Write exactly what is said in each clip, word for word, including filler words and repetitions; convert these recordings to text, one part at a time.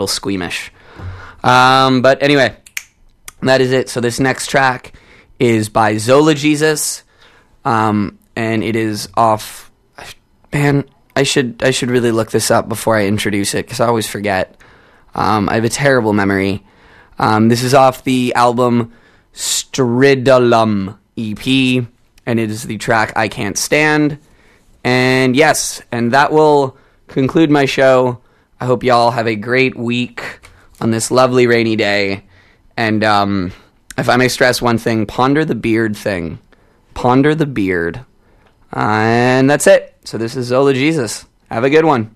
little squeamish. Um, but anyway, that is it. So this next track is by Zola Jesus, um, and it is off. Man, I should I should really look this up before I introduce it because I always forget. Um, I have a terrible memory. Um, this is off the album Stridulum E P, and it is the track I Can't Stand. And yes, and that will conclude my show. I hope y'all have a great week on this lovely rainy day. And um, if I may stress one thing, ponder the beard thing. Ponder the beard. Uh, and that's it. So this is Zola Jesus. Have a good one.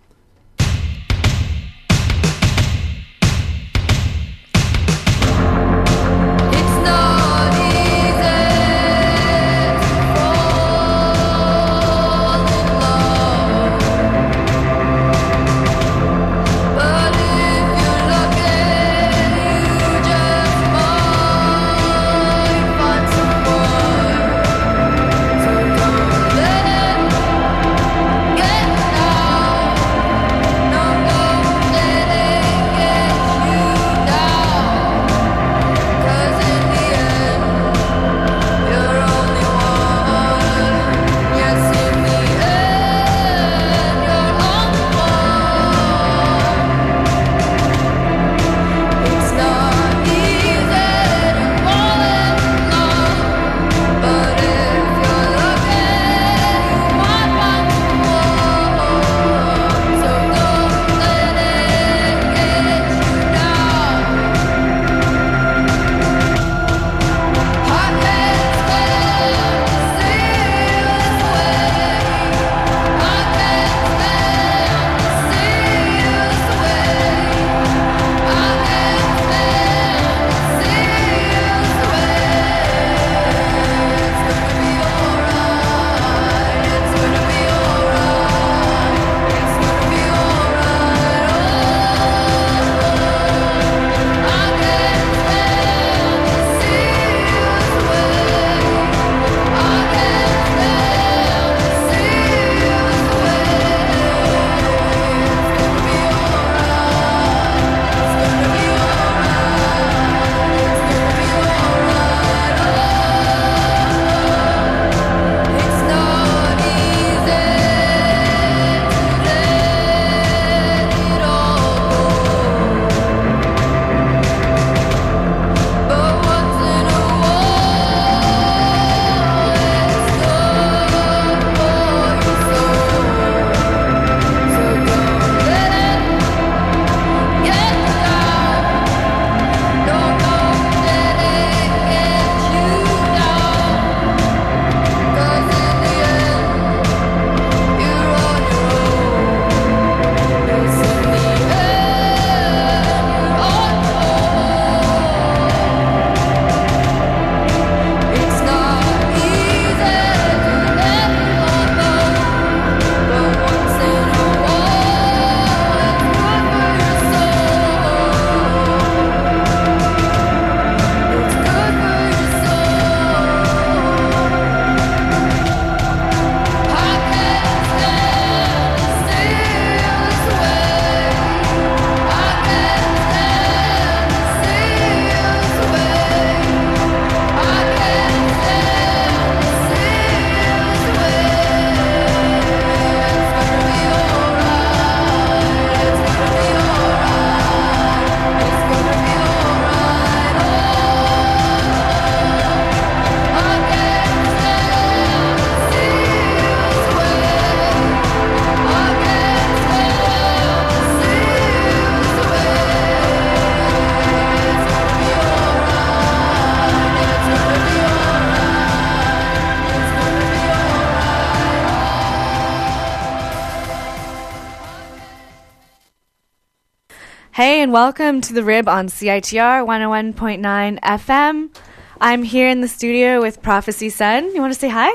Hey, and welcome to The Rib on C I T R one oh one point nine F M. I'm here in the studio with Prophecy Sun. You want to say hi?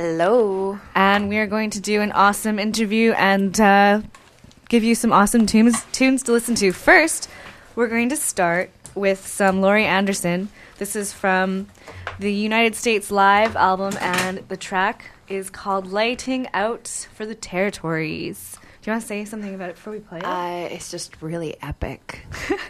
Hello. And we are going to do an awesome interview and uh, give you some awesome tunes, tunes to listen to. First, we're going to start with some Laurie Anderson. This is from the United States Live album, and the track is called Lighting Out for the Territories. Do you want to say something about it before we play it? Uh, it's just really epic.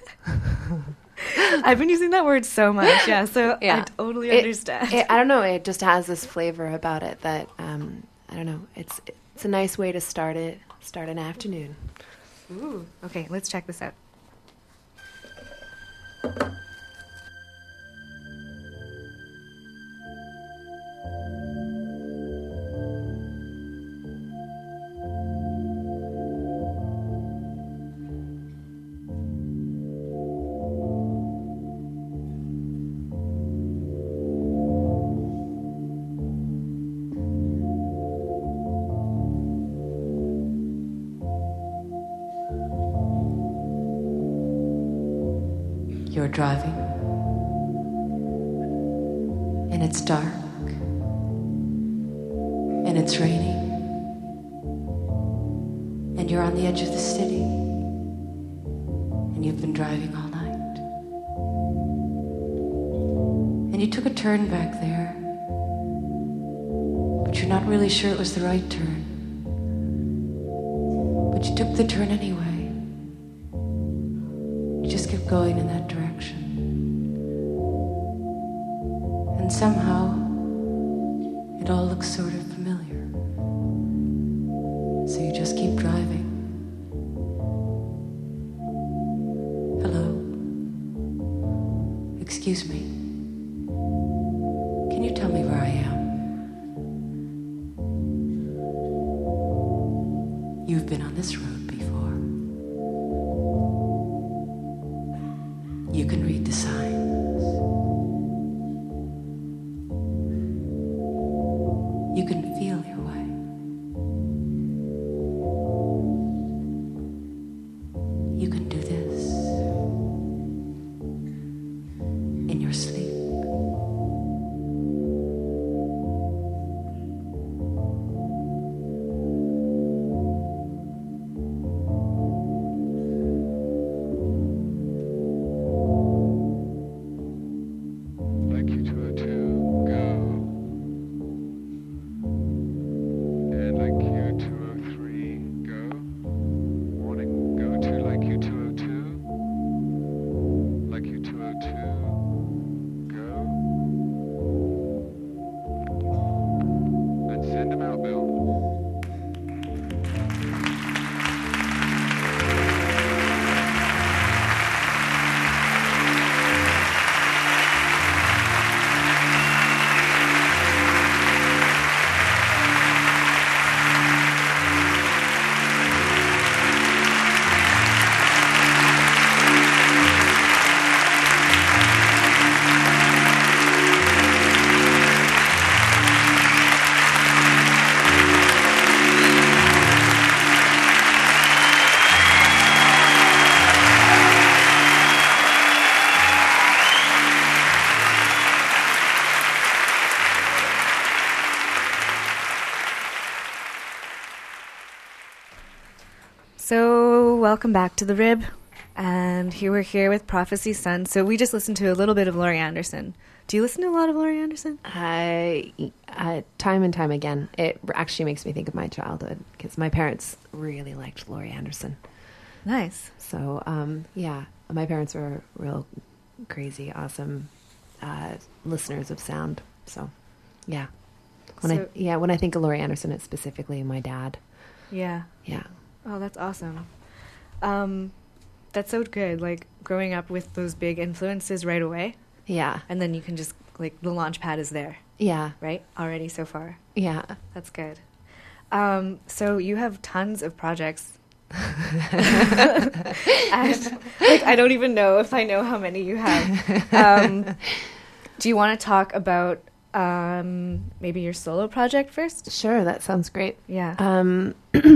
I've been using that word so much, yeah, so Yeah. I totally It- understand. It, I don't know. It just has this flavor about it that um, I don't know. It's it's a nice way to start it. Start an afternoon. Ooh. Okay, let's check this out. You're driving, and it's dark, and it's raining, and you're on the edge of the city, and you've been driving all night, and you took a turn back there, but you're not really sure it was the right turn, but you took the turn anyway. You just kept going in that direction. And somehow, it all looks sort of familiar. So you just keep driving. Hello. Excuse me. Can you tell me where I am? You've been on this road before. You can read the signs. You can feel your way. You can do this in your sleep. Like U two oh two, go. And like U two oh three, go. Warning, go to like U two oh two. Like U two oh two, go. And send them out, Bill. So, welcome back to The Rib. And here we're here with Prophecy Sun. So, we just listened to a little bit of Laurie Anderson. Do you listen to a lot of Laurie Anderson? I, uh, time and time again, it actually makes me think of my childhood because my parents really liked Laurie Anderson. Nice. So, um, yeah, my parents were real crazy, awesome uh, listeners of sound. So, yeah. When So- I yeah, when I think of Laurie Anderson, it's specifically my dad. Yeah. Yeah. Oh, that's awesome. Um, that's so good. Like, growing up with those big influences right away. Yeah. And then you can just, like, the launch pad is there, Yeah. right? Already so far. Yeah. That's good. Um, so you have tons of projects. And, like, I don't even know if I know how many you have. Um, do you want to talk about um, maybe your solo project first? Sure, that sounds great. Yeah. Um,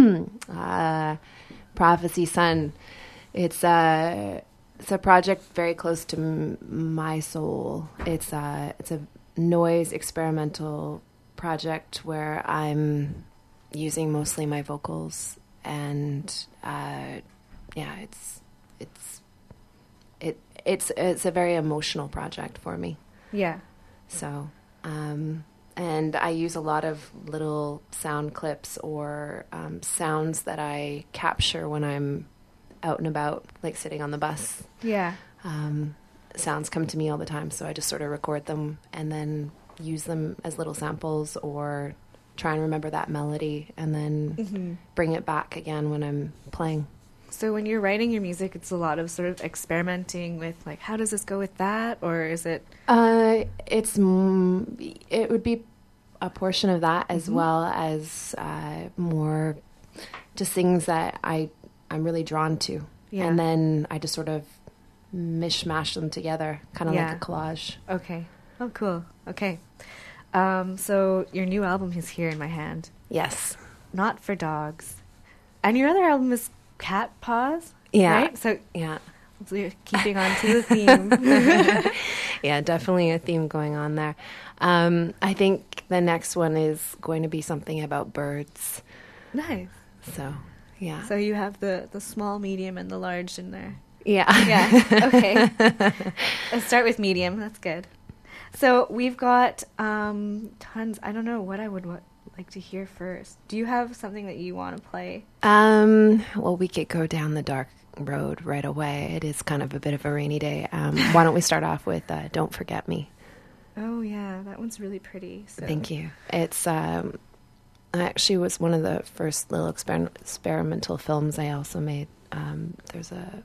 uh, Prophecy Sun. It's a it's a project very close to m- my soul. It's a it's a noise experimental project where I'm using mostly my vocals, and uh, yeah, it's it's it it's it's a very emotional project for me. Yeah. So um, and I use a lot of little sound clips or um, sounds that I capture when I'm out and about, like sitting on the bus. Yeah. Um, sounds come to me all the time, so I just sort of record them and then use them as little samples or try and remember that melody and then Mm-hmm. bring it back again when I'm playing. So when you're writing your music, it's a lot of sort of experimenting with, like, how does this go with that? Or is it... Uh, it's mm, it would be a portion of that as Mhm. well as uh, more just things that I I'm really drawn to, Yeah. and then I just sort of mishmash them together, kind of Yeah. like a collage. Okay. Oh, cool. Okay. Um, so your new album is here in my hand. Yes. Not for Dogs. And your other album is Cat Paws? Yeah. Right? So Yeah. we're keeping on to the theme. Yeah, definitely a theme going on there. Um, I think the next one is going to be something about birds. Nice. So, yeah. So you have the, the small, medium, and the large in there. yeah. Yeah. Okay. Let's start with medium. That's good. So we've got um, tons. I don't know what I would wa- like to hear first. Do you have something that you want to play? Um, well, we could go down the dark road right away. It is kind of a bit of a rainy day. Um, why don't we start off with uh, Don't Forget Me? Oh, yeah. That one's really pretty. So. Thank you. It's um, actually was one of the first little exper- experimental films I also made. Um, there's a,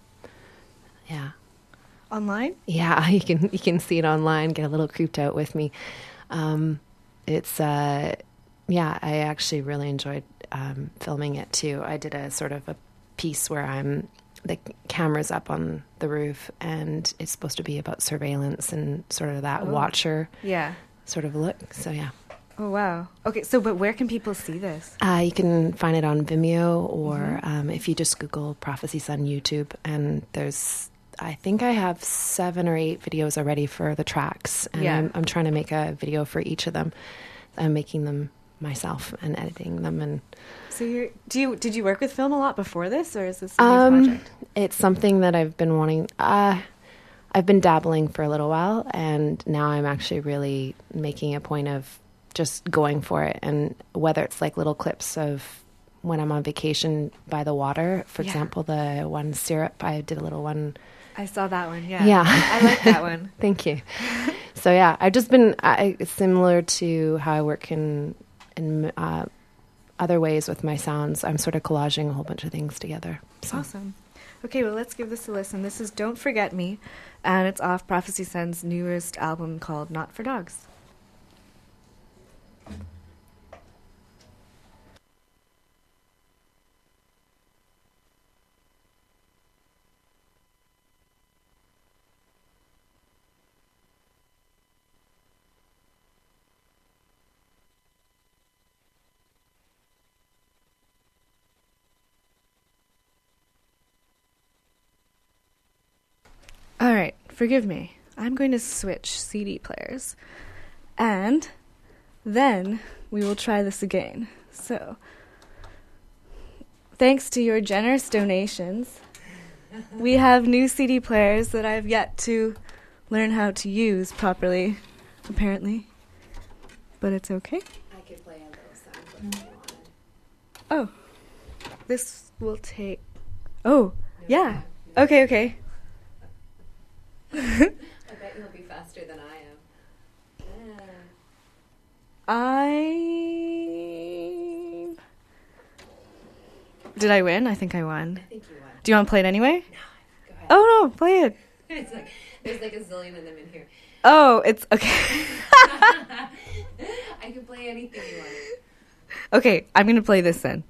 yeah. Online? Yeah, you can you can see it online. Get a little creeped out with me. Um, it's uh, yeah, I actually really enjoyed um, filming it too. I did a sort of a piece where I'm the camera's up on the roof, and it's supposed to be about surveillance and sort of that Oh. watcher Yeah. sort of look. So yeah, Oh, wow. Okay, so but where can people see this? uh, you can find it on Vimeo, or Mhm. um, if you just Google Prophecy Sun YouTube, and there's. I think I have seven or eight videos already for the tracks, and Yeah. I'm, I'm trying to make a video for each of them. I'm making them myself and editing them, and So you're do you did you work with film a lot before this, or is this a new um, project? it's something that I've been wanting. Uh, I've been dabbling for a little while, and now I'm actually really making a point of just going for it. And whether it's like little clips of when I'm on vacation by the water, for Yeah. example, the one syrup, I did a little one. I saw that one. Yeah. Yeah. I like that one. Thank you. So yeah, I've just been I, similar to how I work in in uh, other ways with my sounds. I'm sort of collaging a whole bunch of things together. So. Awesome. Okay, well, let's give this a listen. This is Don't Forget Me, and it's off Prophecy Sun's newest album called Not for Dogs. All right, forgive me. I'm going to switch C D players. And then we will try this again. So, thanks to your generous donations, we have new C D players that I've yet to learn how to use properly, apparently. But it's okay. I could play a little sound clip if you wanted. Oh, this will take... Oh, yeah. Okay, okay. I bet you'll be faster than I am. I... Did I win? I think I won. I think you won. Do you want to play it anyway? Go ahead. Oh, no, play it. It's like, there's like a zillion of them in here. Oh, it's... Okay. I can play anything you want. Okay, I'm going to play this then.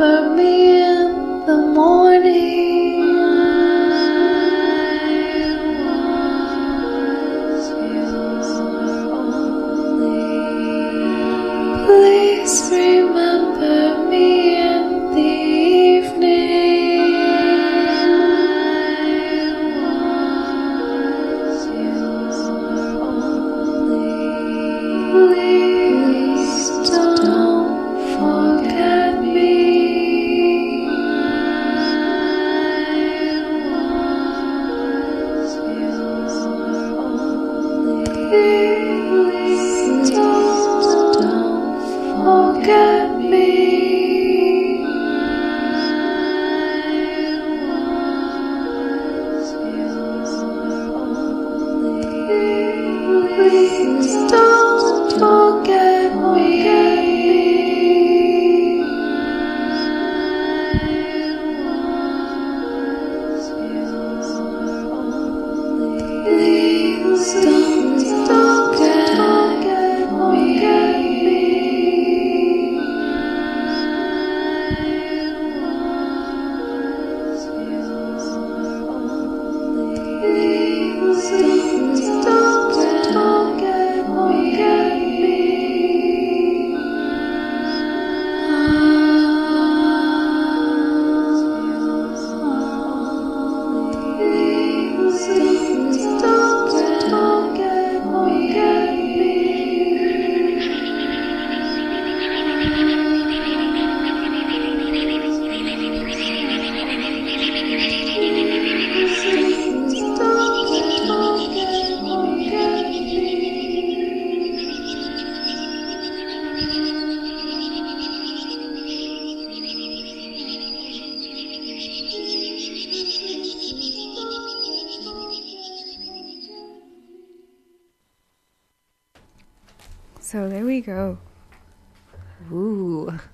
remember me in the morning. Please remember me in the evening. Please don't forget me. Please don't forget me. Please don't forget me. Please don't forget me. Please don't forget me. Please don't forget So there we go. Ooh.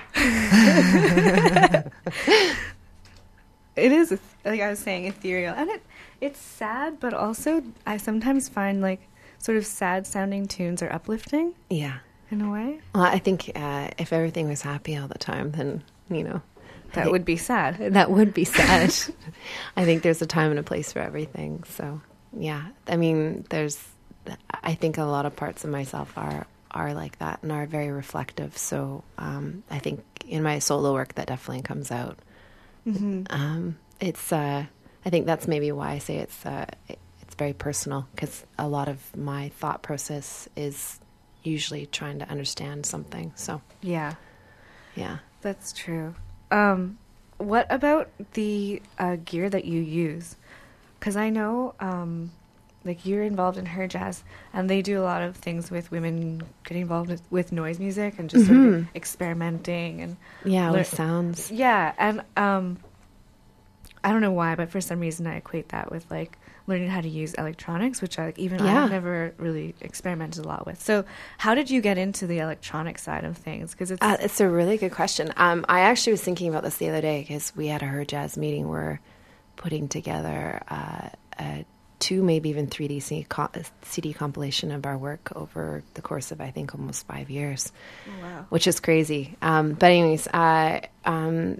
It is, like I was saying, ethereal. And it it's sad, but also I sometimes find like sort of sad sounding tunes are uplifting Yeah. in a way. Well, I think uh, if everything was happy all the time, then, you know, I That think would be sad. that would be sad. I think there's a time and a place for everything. So, yeah. I mean, there's, I think a lot of parts of myself are, are like that and are very reflective. So, um, I think in my solo work, that definitely comes out. Mm-hmm. Um, it's, uh, I think that's maybe why I say it's, uh, it, it's very personal, because a lot of my thought process is usually trying to understand something. So, Yeah, yeah. that's true. Um, what about the uh, gear that you use? Because I know, um, like, you're involved in Her Jazz, and they do a lot of things with women getting involved with, with noise music and just sort of Mhm. experimenting and Yeah, lear- with sounds. yeah, and um, I don't know why, but for some reason I equate that with like learning how to use electronics, which I like, even Yeah. I've never really experimented a lot with. So, how did you get into the electronic side of things? Because it's Uh, it's a really good question. Um, I actually was thinking about this the other day because we had a Her Jazz meeting. We're putting together uh, a two, maybe even three D C, co- C D compilation of our work over the course of, I think, almost five years, wow. which is crazy. Um, but anyways, uh, um,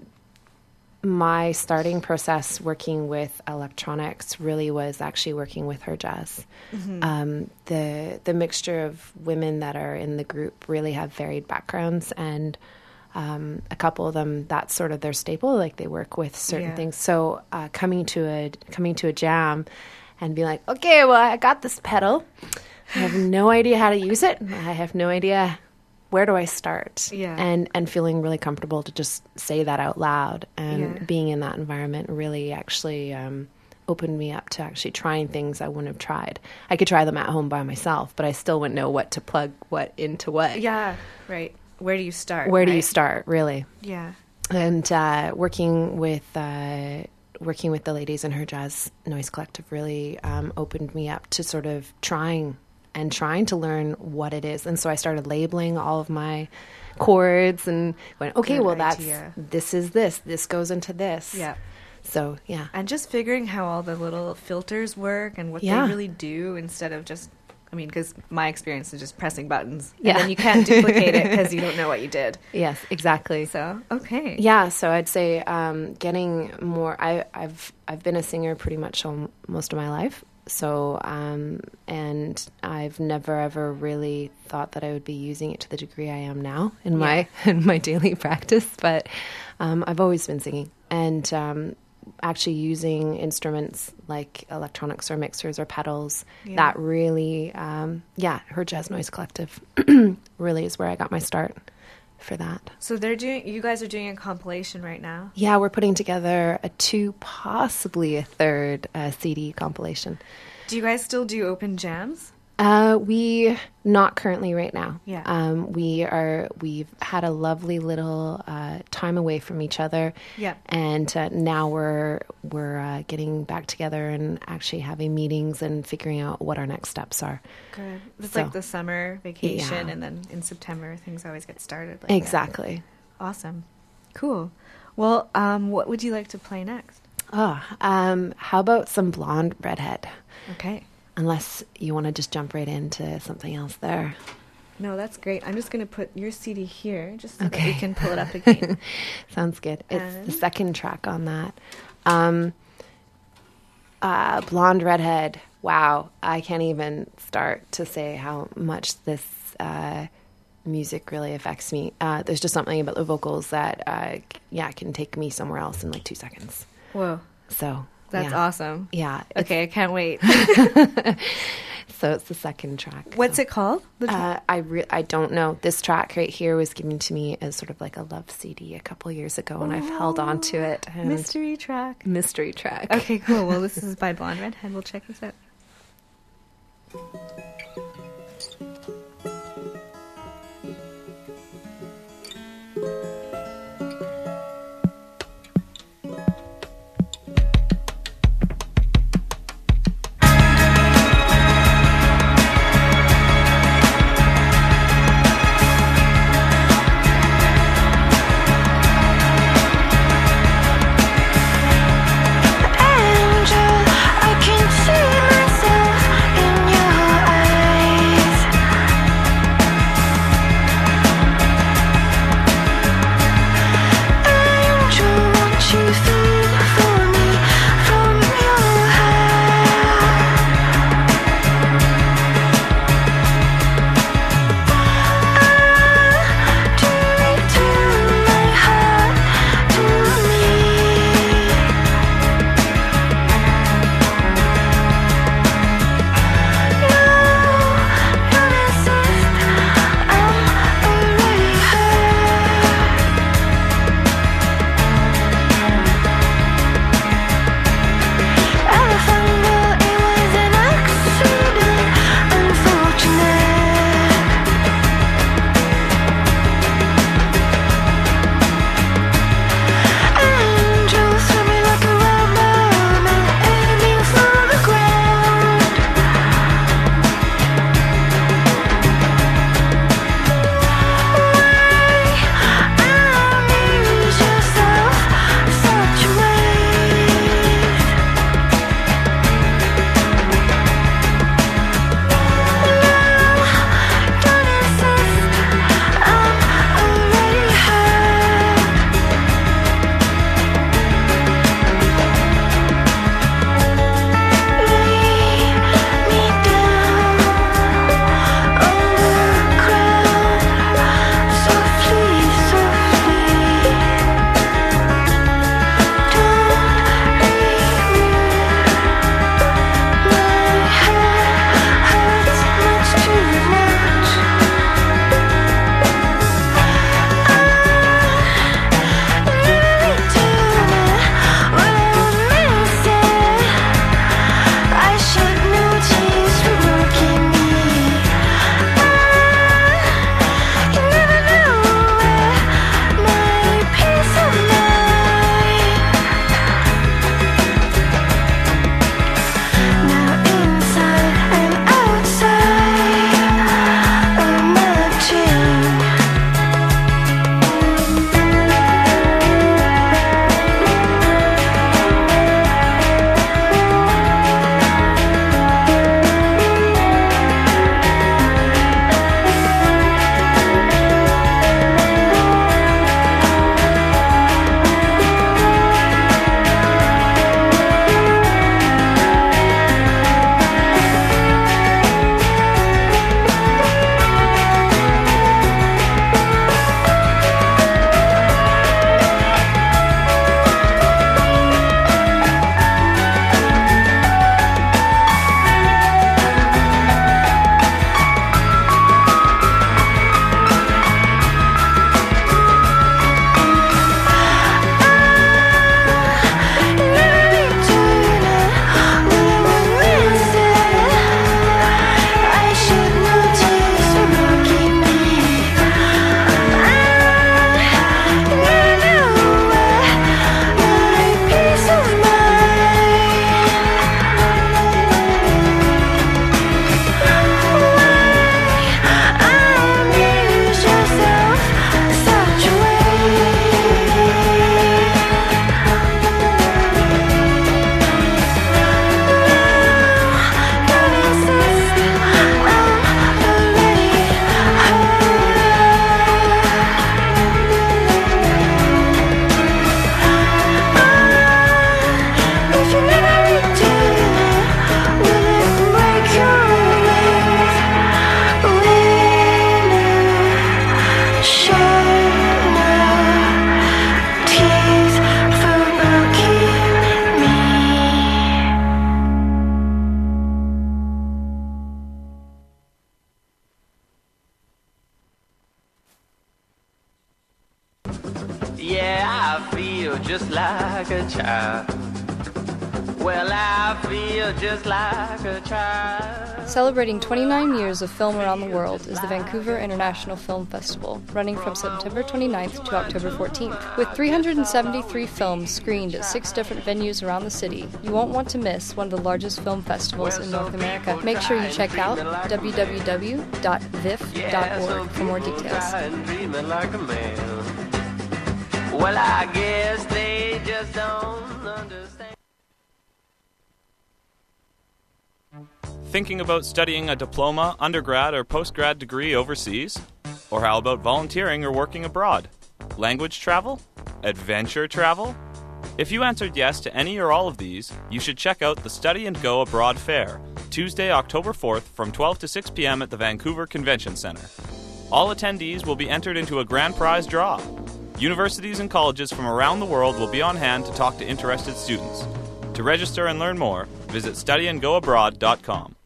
my starting process working with electronics really was actually working with Her Jazz. Um, the the mixture of women that are in the group really have varied backgrounds, and um, a couple of them, that's sort of their staple. Like they work with certain Yeah. things. So uh, coming to a coming to a jam and being like, okay, well, I got this pedal. I have no idea how to use it. I have no idea where do I start. Yeah. And and feeling really comfortable to just say that out loud, and Yeah. being in that environment really actually um, opened me up to actually trying things I wouldn't have tried. I could try them at home by myself, but I still wouldn't know what to plug what into what. Yeah, right. Where do you start? Where do you right? start, really? Yeah. And uh, working with uh, working with the ladies in Her Jazz Noise Collective really um, opened me up to sort of trying and trying to learn what it is. And so I started labeling all of my chords and went, okay, Good well, that's idea. this is this. This goes into this. Yeah. So yeah, And just figuring how all the little filters work and what Yeah. they really do instead of just I mean, because my experience is just pressing buttons. Yeah. And then you can't duplicate it because you don't know what you did. Yes, exactly. So, okay. Yeah, so I'd say um, getting more. I, I've I've been a singer pretty much all, most of my life. So um, and I've never ever really thought that I would be using it to the degree I am now in my in my daily practice. But um, I've always been singing, and um, actually using instruments like electronics or mixers or pedals. Yeah. That really, um, yeah, her Jazz Noise Collective really is where I got my start for that. So they're doing. You guys are doing a compilation right now. Yeah, we're putting together a two, possibly a third uh, C D compilation. Do you guys still do open jams? Uh, we not currently right now. Yeah. Um, we are. We've had a lovely little uh, time away from each other. Yeah. And uh, now we're we're uh, getting back together and actually having meetings and figuring out what our next steps are. Good. It's So- like the summer vacation, Yeah. and then in September things always get started. Like that. Exactly. Awesome. Cool. Well, um, what would you like to play next? Oh, um, how about some Blonde Redhead? Okay. Unless you want to just jump right into something else there. No, that's great. I'm just going to put your C D here just so that Okay. we can pull it up again. Sounds good. It's And- the second track on that. Um, uh, Blonde Redhead. Wow. I can't even start to say how much this uh, music really affects me. Uh, there's just something about the vocals that, uh, yeah, can take me somewhere else in like two seconds. Whoa. So That's yeah. awesome. Yeah. it's- Okay, I can't wait. So it's the second track. What's so. it called? The Uh, I re- I don't know. This track right here was given to me as sort of like a love C D a couple years ago, and I've held on to it. And mystery track. mystery track. Okay, cool. Well, this is by Blonde Redhead. We'll check this out. Angel, I can see myself in your eyes. feel just like a child. Well, I feel just like a child. Celebrating twenty-nine years of film around the world is the Vancouver International Film Festival, running from September twenty-ninth to October fourteenth. With three hundred seventy-three films screened at six different venues around the city, you won't want to miss one of the largest film festivals in North America. Make sure you check out w w w dot v i f dot org for more details. Well, I guess they just don't understand. Thinking about studying a diploma, undergrad, or postgrad degree overseas? Or how about volunteering or working abroad? Language travel? Adventure travel? If you answered yes to any or all of these, you should check out the Study and Go Abroad Fair, Tuesday, October fourth from twelve to six p.m. at the Vancouver Convention Centre. All attendees will be entered into a grand prize draw. Universities and colleges from around the world will be on hand to talk to interested students. To register and learn more, visit study and go abroad dot com.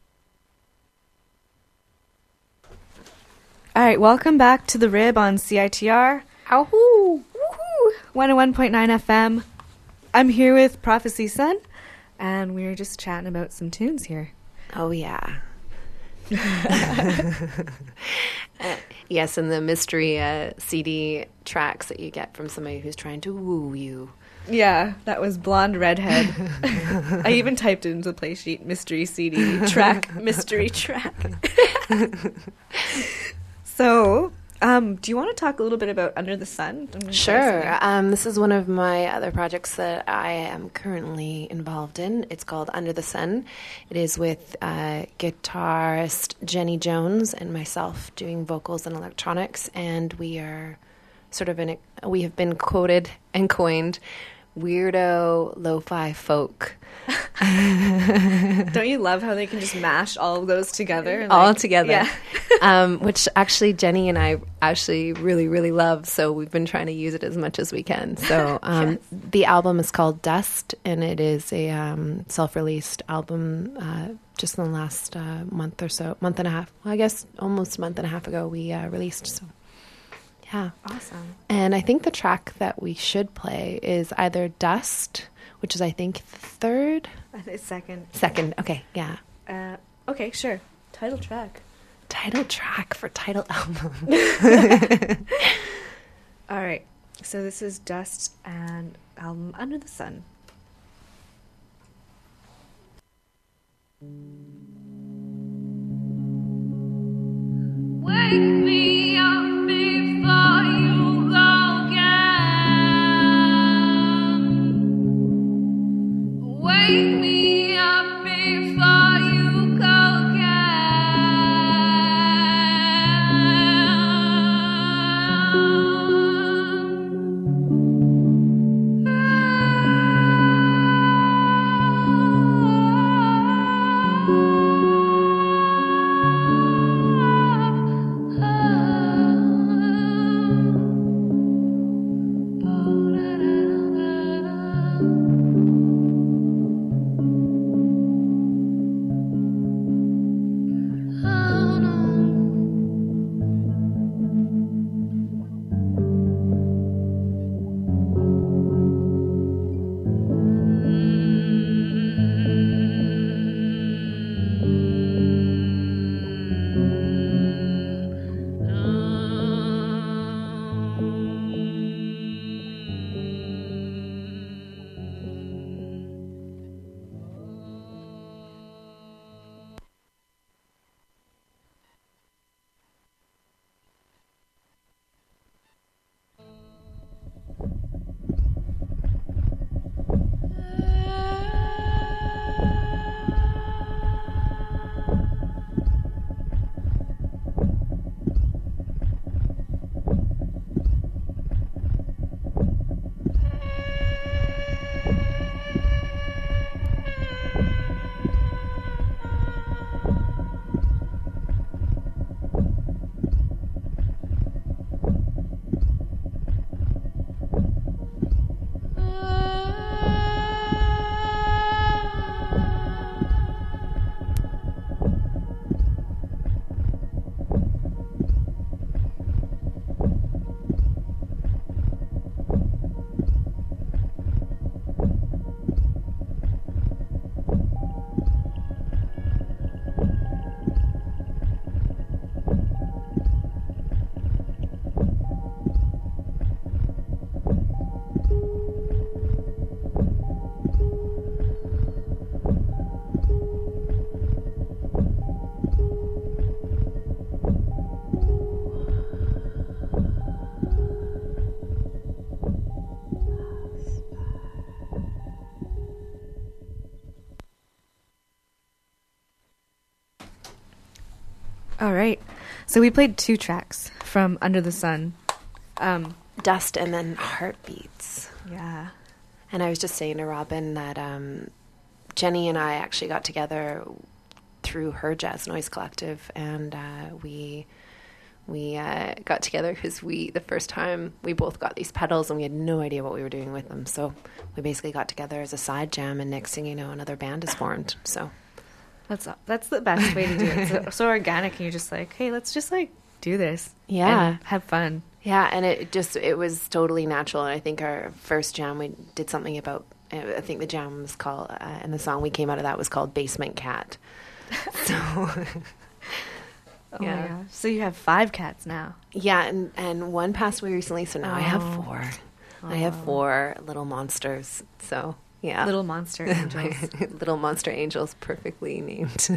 All right, welcome back to The Rib on C I T R. Woohoo! Woohoo! one oh one point nine F M. I'm here with Prophecy Sun, and we're just chatting about some tunes here. Oh, yeah. uh, yes, and the mystery uh, C D tracks that you get from somebody who's trying to woo you. Yeah, that was Blonde Redhead. I even typed it into the play sheet, mystery C D track, mystery track. So, um, do you want to talk a little bit about Under the Sun? Sure. Um, this is one of my other projects that I am currently involved in. It's called Under the Sun. It is with uh, guitarist Jenny Jones and myself doing vocals and electronics, and we are sort of in a, we have been quoted and coined weirdo lo-fi folk. Don't you love how they can just mash all of those together? All like, together. Yeah. um, which actually Jenny and I actually really, really love, so we've been trying to use it as much as we can. So um, yes. The album is called Dust, and it is a um, self-released album uh, just in the last uh, month or so, month and a half. Well, I guess almost a month and a half ago we uh, released, so yeah. Awesome. And I think the track that we should play is either Dust, which is, I think, the third? It's second. Second, okay, yeah. Uh, okay, sure. Title track. Title track for title album. All right. So this is Dust and album Under the Sun. Wake me up before you go again. Wake me up before you go again. All right. So we played two tracks from Under the Sun. Um, Dust and then Heartbeats. yeah. And I was just saying to Robin that um, Jenny and I actually got together through her Jazz Noise Collective, and uh, we we uh, got together because we the first time we both got these pedals and we had no idea what we were doing with them. So we basically got together as a side jam, and next thing you know, another band is formed. So That's that's the best way to do it. It's so, so organic, and you're just like, hey, let's just like do this. Yeah. and have fun. yeah, and it just it was totally natural. And I think our first jam we did something about. I think the jam was called, uh, and the song we came out of that was called Basement Cat. So, Oh my yeah. gosh. So you have five cats now. Yeah, and, and one passed away recently, so now I have Oh. four. I have four little monsters. So, yeah. Little monster angels. Little monster angels, perfectly named.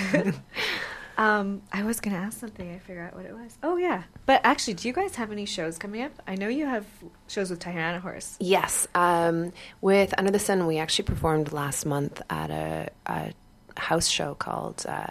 um, I was gonna ask something. I figured out what it was. Oh yeah. But actually, do you guys have any shows coming up? I know you have shows with Tyrannosaurus. Yes. Um, with Under the Sun, we actually performed last month at a, a house show called uh,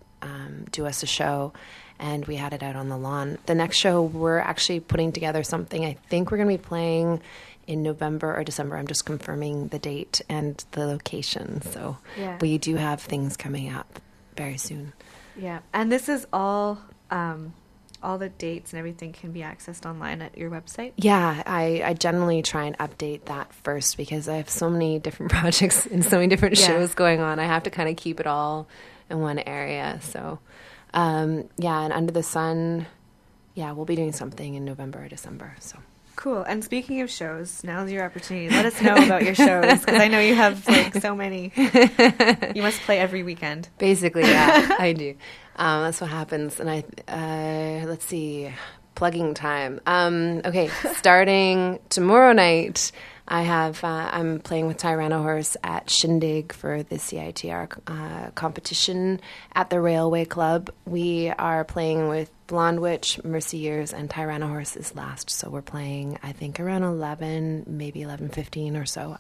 um, Do Us a Show, and we had it out on the lawn. The next show, we're actually putting together something. I think we're going to be playing in November or December. I'm just confirming the date and the location. So Yeah. we do have things coming up very soon. Yeah, and this is all. Um, all the dates and everything can be accessed online at your website. Yeah, I, I generally try and update that first because I have so many different projects and so many different Yeah. shows going on. I have to kind of keep it all in one area. So, um, yeah, and Under the Sun, yeah, we'll be doing something in November or December. So. Cool. And speaking of shows, now's your opportunity. Let us know about your shows because I know you have like so many. You must play every weekend. Basically, yeah, I do. Um, that's what happens. And I, uh, let's see, plugging time. Um, okay, starting tomorrow night, I have, uh, I'm playing with Tyrannosaurus at Shindig for the C I T R uh, competition at the Railway Club. We are playing with Blonde Witch, Mercy Years, and Tyrannosaurus is last. So we're playing, I think, around eleven, maybe eleven fifteen or so.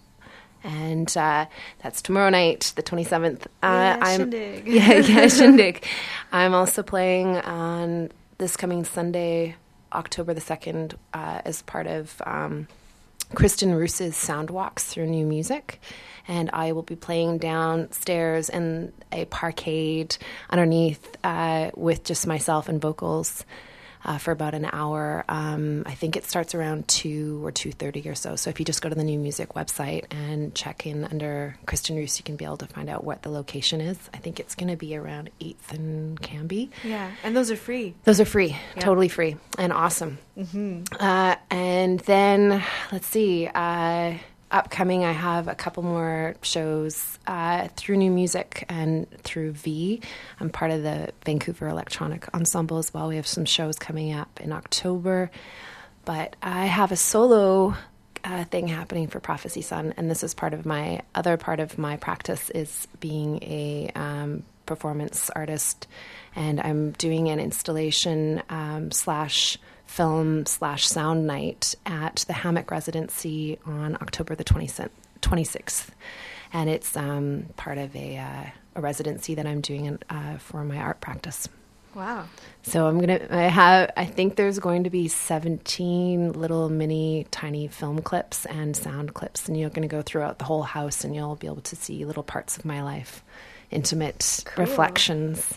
And uh, that's tomorrow night, the twenty-seventh. Uh, Yeah, I'm, Shindig. Yeah, yeah, Shindig. I'm also playing on this coming Sunday, October the second, uh, as part of um, Kristen Roos's Sound Walks Through New Music. And I will be playing downstairs in a parkade underneath uh, with just myself and vocals uh, for about an hour. Um, I think it starts around two or two thirty or so. So if you just go to the New Music website and check in under Kristen Roos, you can be able to find out what the location is. I think it's going to be around eighth and Canby. Yeah, and those are free. Those are free, Yeah. totally free, and awesome. Mm-hmm. Uh, and then, let's see, uh, upcoming, I have a couple more shows uh, through New Music and through V. I'm part of the Vancouver Electronic Ensemble as well. We have some shows coming up in October. But I have a solo uh, thing happening for Prophecy Sun, and this is part of my other part of my practice is being a um, performance artist, and I'm doing an installation um, slash film slash sound night at the Hammock Residency on October the twenty-sixth, and it's um, part of a, uh, a residency that I'm doing uh, for my art practice. Wow. So I'm gonna. I have. I think there's going to be seventeen little mini tiny film clips and sound clips, and you're going to go throughout the whole house, and you'll be able to see little parts of my life, intimate Cool. reflections.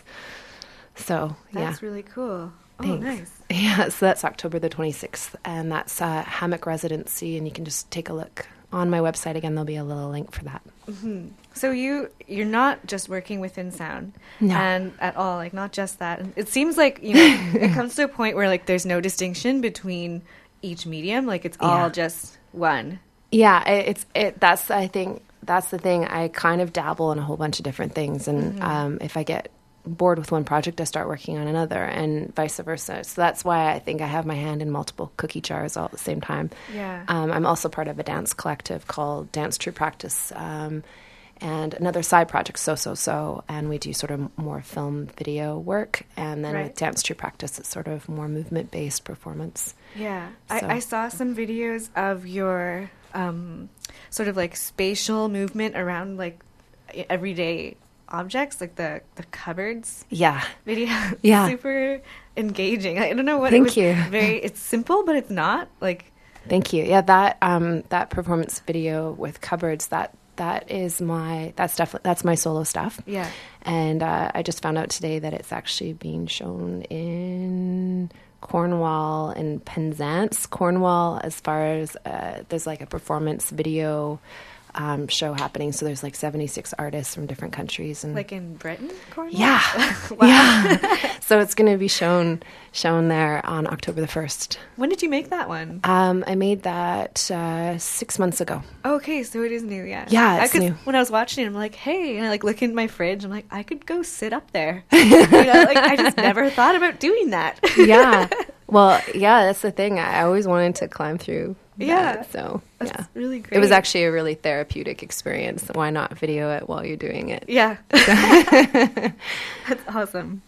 So yeah, That's really cool. Oh, Thanks. nice. Yeah, so that's October the twenty-sixth, and that's uh, Hammock Residency, and you can just take a look on my website. Again, there'll be a little link for that. Mm-hmm. So you you're not just working within sound, No. and at all, like not just that. And it seems like you know it comes to a point where like there's no distinction between each medium. Like it's all Yeah. just one. Yeah, it, it's it. That's I think that's the thing. I kind of dabble in a whole bunch of different things, and Mhm. um, if I get bored with one project, I start working on another, and vice versa. So that's why I think I have my hand in multiple cookie jars all at the same time. Yeah. Um, I'm also part of a dance collective called Dance True Practice, um, and another side project, So So So, and we do sort of more film video work. And then Right. with Dance True Practice, it's sort of more movement based performance. Yeah, So- I, I saw some videos of your um, sort of like spatial movement around like everyday objects, like the the cupboards Yeah. video. Yeah. Super engaging. I don't know what. Thank it was you. Very. It's simple, but it's not like. Thank you. Yeah, that um, that performance video with cupboards, that that is my that's definitely that's my solo stuff. Yeah. And uh, I just found out today that it's actually being shown in Cornwall and Penzance. Cornwall, as far as uh, there's like a performance video um, show happening. So there's like seventy-six artists from different countries and Like in Britain, Cornwall? yeah, Wow. yeah. So it's going to be shown shown there on October the first. When did you make that one? Um, I made that uh, six months ago. Okay, so it is new, yeah. Yeah, it's I, 'cause new. When I was watching it, I'm like, hey, and I like look in my fridge. I'm like, I could go sit up there. You know, like I just never thought about doing that. Yeah. Well, yeah, that's the thing. I always wanted to climb through. that, Yeah. So That's yeah, really great. it was actually a really therapeutic experience. Why not video it while you're doing it? Yeah. That's awesome.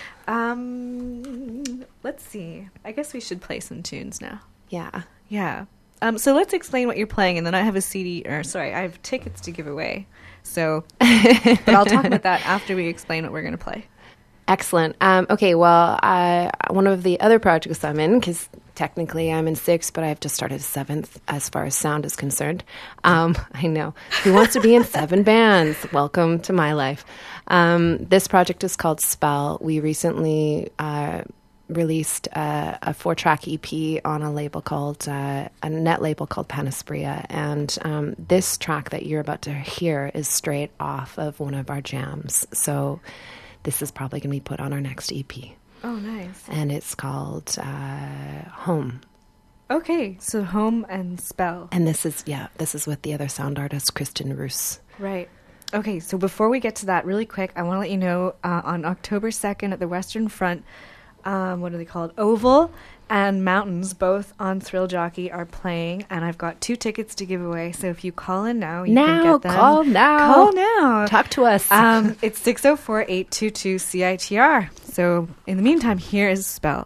Um, let's see. I guess we should play some tunes now. Yeah. Yeah. Um, so let's explain what you're playing, and then I have a C D, or sorry, I have tickets to give away. So, but I'll talk about that after we explain what we're going to play. Excellent. Um, okay, well, I, one of the other projects I'm in, because technically I'm in six, but I've just started seventh as far as sound is concerned. Um, I know. Who wants to be in seven bands? Welcome to my life. Um, this project is called Spell. We recently uh, released uh, a four-track E P on a label called, uh, a net label called Panaspria. And um, this track that you're about to hear is straight off of one of our jams. So this is probably going to be put on our next E P. Oh, nice. And it's called uh, Home. Okay, so Home and Spell. And this is, yeah, this is with the other sound artist, Kristen Roos. Right. Okay, so before we get to that, really quick, I want to let you know uh, on October second at the Western Front, um, what are they called? Oval and Mountains, both on Thrill Jockey, are playing, and I've got two tickets to give away. So if you call in now, you now, can get them. call now. Call now. Talk to us. Um, it's six oh four, eight two two, C I T R. So in the meantime, here is Spell.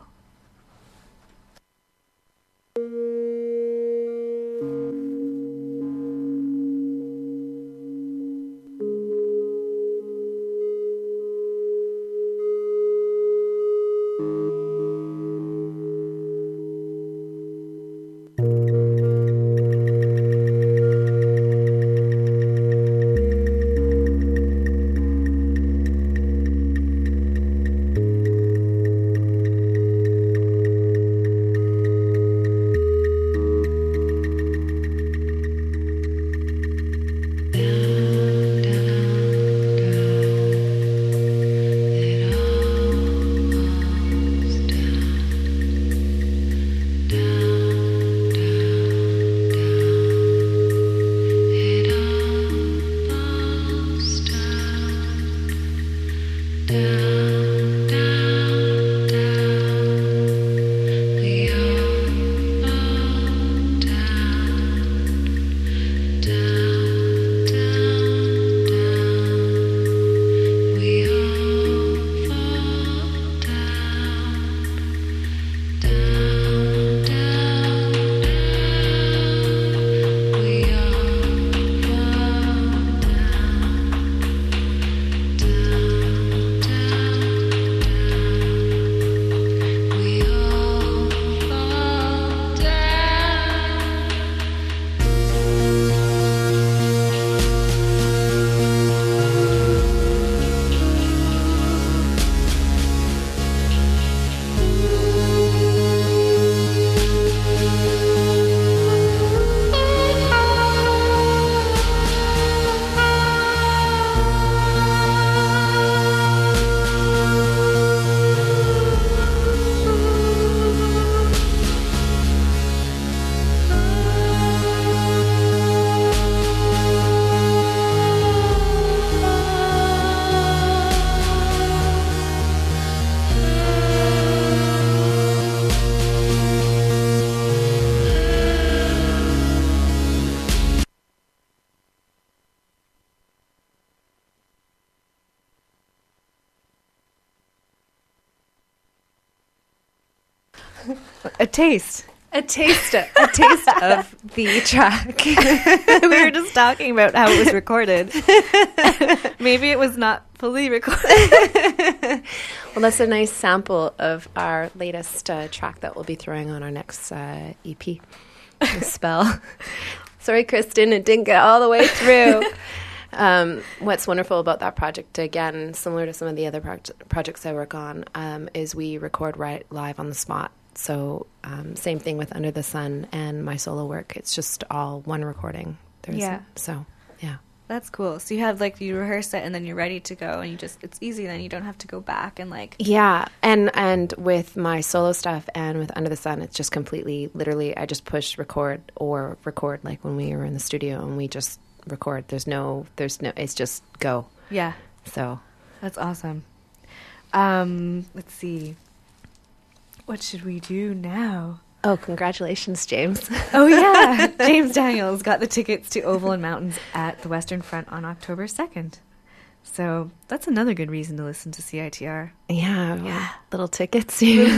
A taste. A taste, a taste of the track. We were just talking about how it was recorded. Maybe it was not fully recorded. Well, that's a nice sample of our latest uh, track that we'll be throwing on our next uh, E P, Spell. Sorry, Kristen, it didn't get all the way through. Um, what's wonderful about that project, again, similar to some of the other proj- projects I work on, um, is we record right live on the spot. So um, same thing with Under the Sun and my solo work. It's just all one recording. There's Yeah. So, yeah. That's cool. So you have like you rehearse it and then you're ready to go and you just it's easy then you don't have to go back and like Yeah, and and with my solo stuff and with Under the Sun, it's just completely, literally, I just push record or record like when we were in the studio and we just record. There's no, there's no, it's just go. Yeah. So That's awesome. Um, let's see. What should we do now? Oh, congratulations, James. Oh, yeah. James Daniels got the tickets to Oval and Mountains at the Western Front on October second. So that's another good reason to listen to C I T R. Yeah, Yeah. little tickets.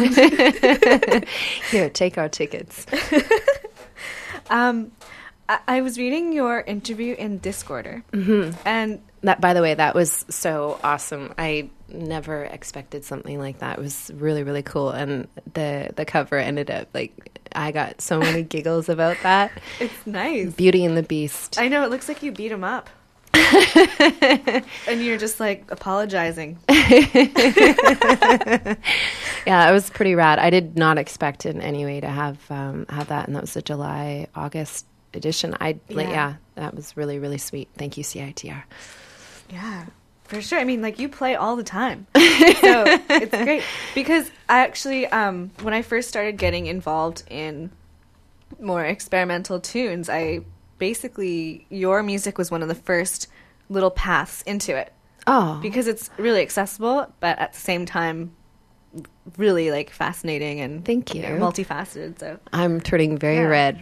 Here, take our tickets. Um, I-, I was reading your interview in Discorder, Mm-hmm. and That, by the way, that was so awesome. I never expected something like that. It was really, really cool. And the the cover ended up like I got so many giggles about that. it's nice. Beauty and the Beast. I know, it looks like you beat him up. And you're just like apologizing. Yeah, it was pretty rad. I did not expect in any way to have um, have that, and that was the July August edition. I like, Yeah. yeah, that was really, really sweet. Thank you, C I T R. Yeah, for sure. I mean, like, you play all the time. So it's great. Because I actually, um, when I first started getting involved in more experimental tunes, I basically, your music was one of the first little paths into it. Oh, Because it's really accessible, but at the same time, really, like, fascinating and Thank know, you. multifaceted. So, I'm turning very Yeah. red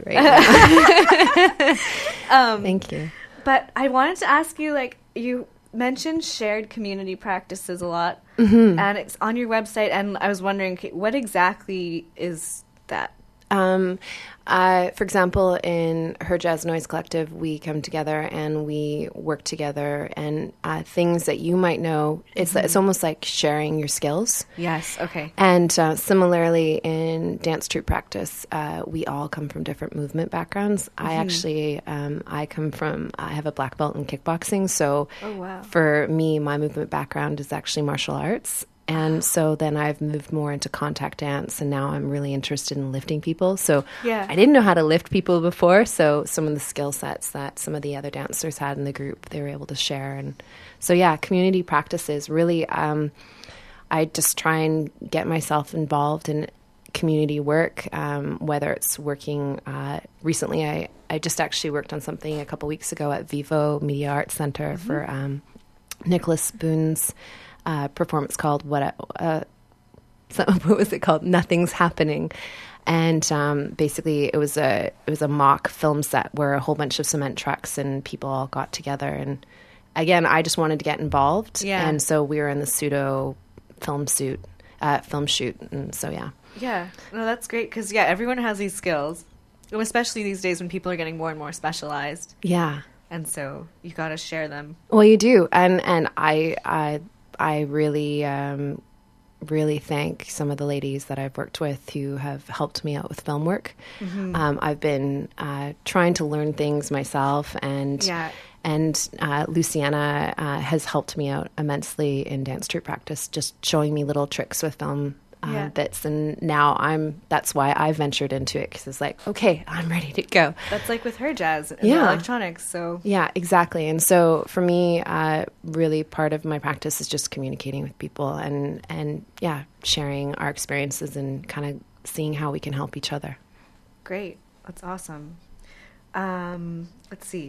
right now. um, Thank you. But I wanted to ask you, like, you mentioned shared community practices a lot, Mm-hmm. and it's on your website, and I was wondering, okay, what exactly is that? Um, uh, for example, in Her Jazz Noise Collective, we come together and we work together, and uh, things that you might know, it's it's almost like sharing your skills. Yes, okay. And uh, similarly, in dance troupe practice, uh, we all come from different movement backgrounds. I actually, um, I come from, I have a black belt in kickboxing, so Oh, wow. for me, my movement background is actually martial arts. And so then I've moved more into contact dance, and now I'm really interested in lifting people. So Yeah. I didn't know how to lift people before, so some of the skill sets that some of the other dancers had in the group, they were able to share. And so, yeah, community practices, really, um, I just try and get myself involved in community work, um, whether it's working, uh, recently I, I just actually worked on something a couple weeks ago at Vivo Media Arts Center for um, Nicholas Boone's Uh, performance called what uh, so, what was it called? Nothing's Happening, and um, basically it was a it was a mock film set where a whole bunch of cement trucks and people all got together. And again, I just wanted to get involved, Yeah. and so we were in the pseudo film suit, uh, film shoot, and so yeah. Yeah, no, that's great, because, yeah, everyone has these skills, and especially these days when people are getting more and more specialized, Yeah. and so you got to share them. Well, you do, and and I I I really um, really thank some of the ladies that I've worked with who have helped me out with film work. Mm-hmm. Um, I've been uh, trying to learn things myself, and Yeah. and uh, Luciana uh, has helped me out immensely in dance troupe practice, just showing me little tricks with film. Uh, Yeah. bits, and now I'm. That's why I ventured into it, because it's like, okay, I'm ready to go. That's like with her jazz and Yeah. electronics, so... Yeah, exactly. And so for me, uh, really part of my practice is just communicating with people and, and yeah, sharing our experiences and kind of seeing how we can help each other. Great. That's awesome. Um, let's see.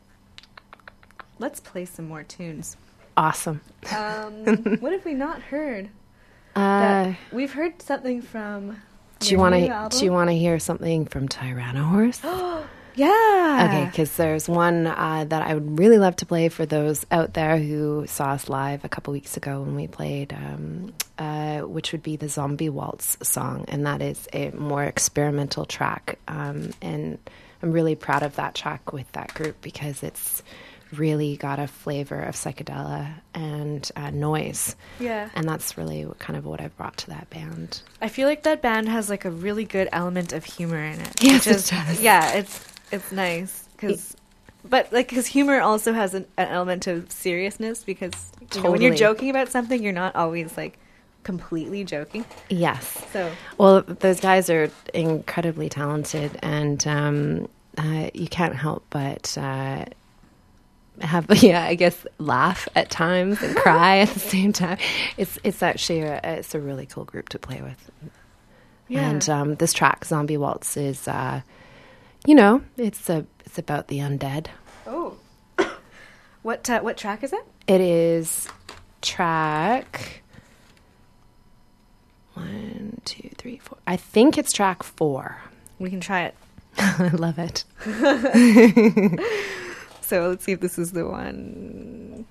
Let's play some more tunes. Awesome. Um, what have we not heard? Uh, That we've heard something from. do you want to? Do you want to hear something from Tyrannosaurus? Yeah. Okay, because there's one uh, that I would really love to play for those out there who saw us live a couple weeks ago when we played, um, uh, which would be the Zombie Waltz song, and that is a more experimental track. Um, and I'm really proud of that track with that group because it's really got a flavor of psychedelia and uh, noise. Yeah. And that's really what, kind of what I've brought to that band. I feel like that band has like a really good element of humor in it. Yes, which it is- does. Yeah, it's it's nice because, but like because humor also has an, an element of seriousness because you know, when you're Totally. joking about something, you're not always like completely joking. Yes. So Well, those guys are incredibly talented, and um, uh, you can't help but uh, have, yeah, I guess, laugh at times and cry at the same time. It's it's actually a, it's a really cool group to play with. Yeah. And um, this track, Zombie Waltz, is, uh, you know, it's a it's about the undead. oh, what uh, what track is it? It is track one, two, three, four. I think it's track four. We can try it. I love it. So let's see if this is the one.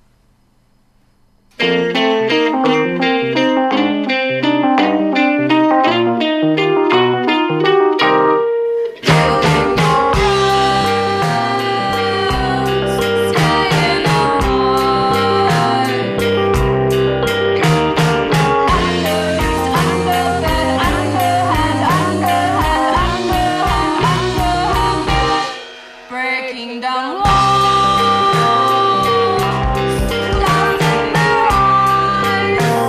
Breaking down walls,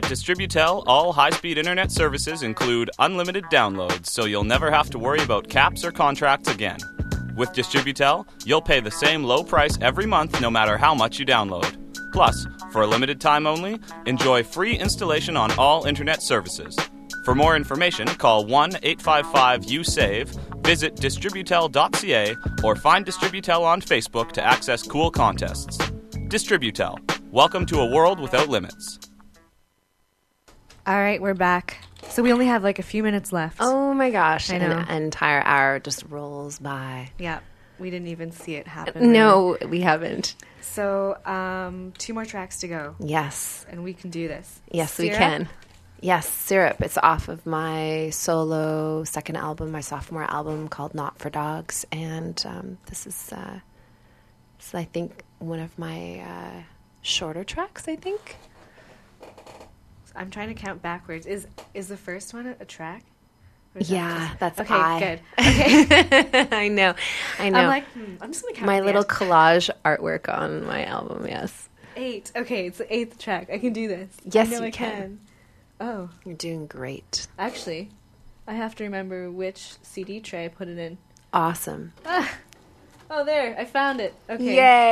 Distributel, all high-speed internet services include unlimited downloads, so you'll never have to worry about caps or contracts again. With Distributel, you'll pay the same low price every month no matter how much you download. Plus, for a limited time only, enjoy free installation on all internet services. For more information, call one eight five five U SAVE, visit distributel dot c a, or find Distributel on Facebook to access cool contests. Distributel. Welcome to a world without limits. All right, we're back. So we only have like a few minutes left. Oh my gosh, I know. an entire hour just rolls by. Yeah, we didn't even see it happen. No, we haven't. So um, two more tracks to go. Yes. And we can do this. Yes, we Syrup? can. Yes, Syrup. It's off of my solo second album, my sophomore album called Not for Dogs. And um, this is, uh, this is, I think, one of my uh, shorter tracks, I think. I'm trying to count backwards. Is is the first one a, a track? Or is Yeah, that just- that's okay. I. Good. Okay. I know. I know. I'm like, hmm, I'm just gonna count my the little end. collage artwork on my album, yes. Eight. Okay, it's the eighth track. I can do this. Yes, I know you I can. Oh, You're doing great. actually, I have to remember which C D tray I put it in. Awesome. Oh, there, I found it. Okay.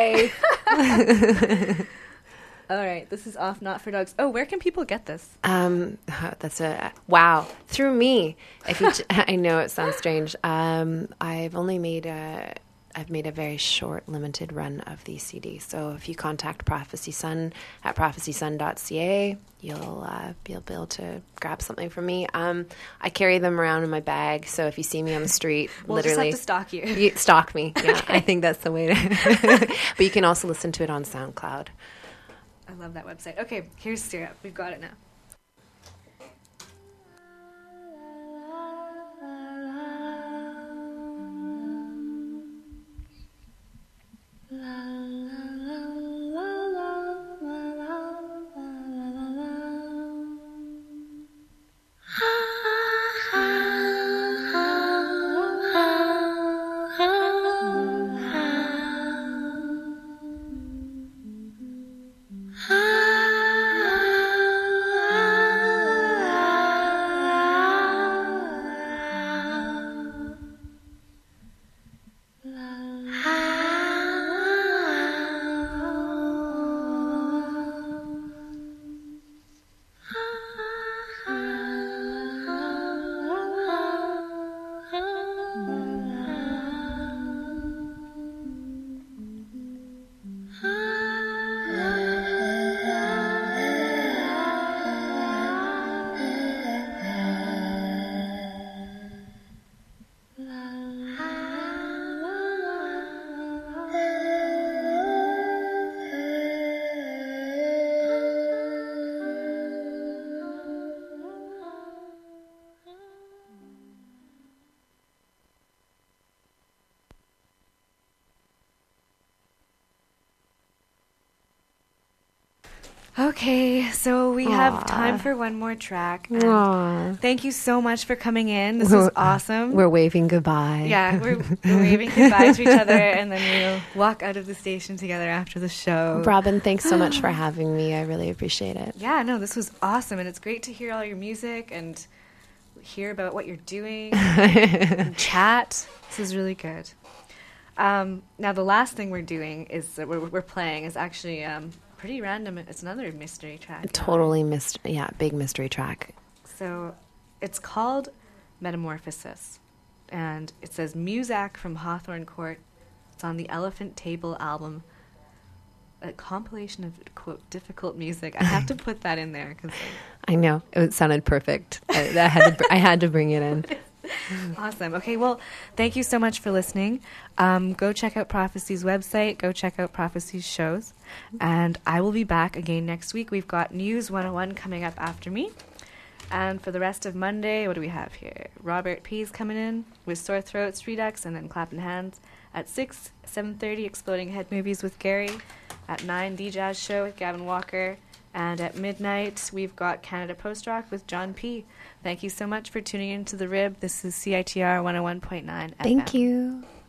Yay! All right, this is off Not for Dogs. Oh, where can people get this? Um, that's a wow through me. If you, I know it sounds strange. Um, I've only made a, I've made a very short, limited run of these C Ds. So if you contact Prophecy Sun at prophecy sun dot c a, you'll uh, be able to grab something from me. Um, I carry them around in my bag, so if you see me on the street, We'll just literally have to stalk you. you stalk me. Yeah, I think that's the way to. But you can also listen to it on SoundCloud. I love that website. Okay, here's Syrup. We've got it now. Okay, so we have Aw. time for one more track. And Aw. thank you so much for coming in. This was awesome. We're waving goodbye. Yeah, we're, we're waving goodbye to each other, and then we'll walk out of the station together after the show. Robin, thanks so much for having me. I really appreciate it. Yeah, no, this was awesome, and it's great to hear all your music and hear about what you're doing, and chat. This is really good. Um, now, the last thing we're doing is that we're, we're playing is actually um, pretty random. It's another mystery track. Totally missed. Yeah, big mystery track. So it's called Metamorphosis, and it says Muzak from Hawthorne Court. It's on the Elephant Table album, a compilation of, quote, difficult music. I have to put that in there because I know it sounded perfect. I, I had to. br- I had to bring it in. awesome. Okay, well, thank you so much for listening. Um, go check out Prophecy's website. Go check out Prophecy's shows. And I will be back again next week. We've got News one oh one coming up after me. And for the rest of Monday, what do we have here? Robert P's coming in with Sore Throats, Redux, and then Clapping Hands. At six, seven thirty, Exploding Head Movies with Gary. At nine, The Jazz Show with Gavin Walker. And at midnight, we've got Canada Post Rock with John P. Thank you so much for tuning in to The Rib. This is C I T R one oh one point nine F M. Thank you.